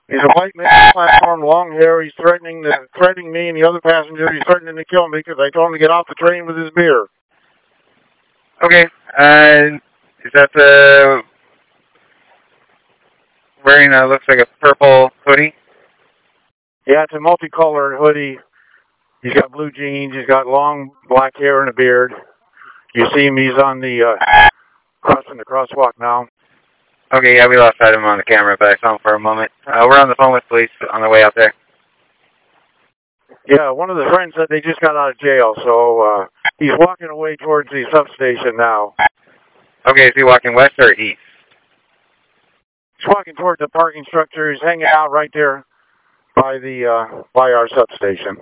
He's a white man on the platform, long hair. He's threatening me and the other passenger. He's threatening to kill me because I told him to get off the train with his beer. Okay. Is that the wearing looks like a purple hoodie? Yeah, it's a multicolored hoodie. He's got blue jeans. He's got long black hair and a beard. You see him. He's on the crossing the crosswalk now. Okay, yeah, we lost sight of him on the camera, but I saw him for a moment. We're on the phone with police on the way out there. Yeah, one of the friends said they just got out of jail, so he's walking away towards the substation now. Okay, is he walking west or east? He's walking towards the parking structure. He's hanging out right there by our substation.